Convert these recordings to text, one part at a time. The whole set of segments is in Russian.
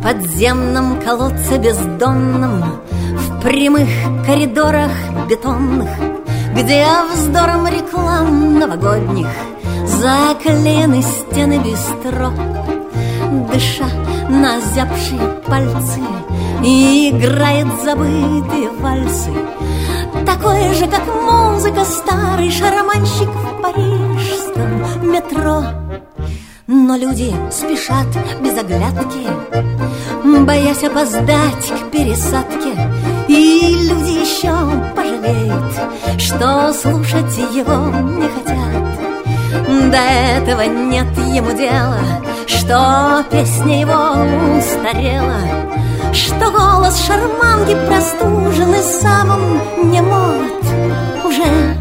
подземном колодце бездонном, в прямых коридорах бетонных, где вздором реклам новогодних заклеены стены бистро. Дыша на озябшие пальцы, играет забытые вальсы. Такой же, как музыка, старый шарманщик в парижском метро. Но люди спешат без оглядки, боясь опоздать к пересадке. И люди еще пожалеют, что слушать его не хотят. До этого нет ему дела, что песня его устарела, что голос шарманки простужен и сам он не молод уже.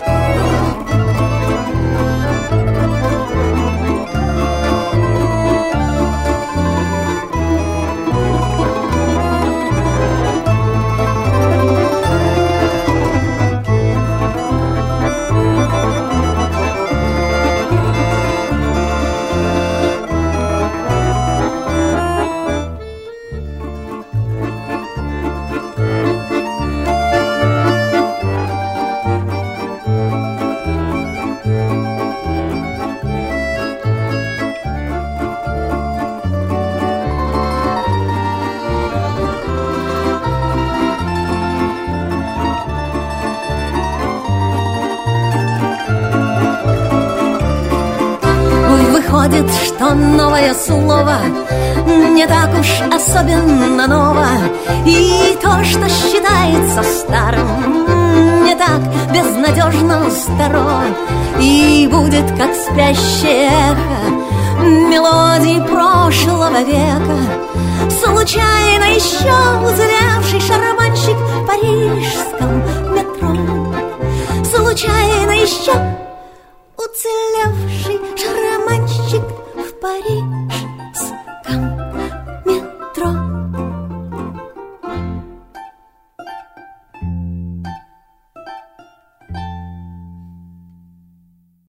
Выходит, что новое слово не так уж особенно ново, и то, что считается старым, не так безнадежно старо, и будет, как спящее эхо мелодии прошлого века. Случайно еще уцелевший шарманщик в парижском метро. Случайно еще уцелевший шарманщик в Париже.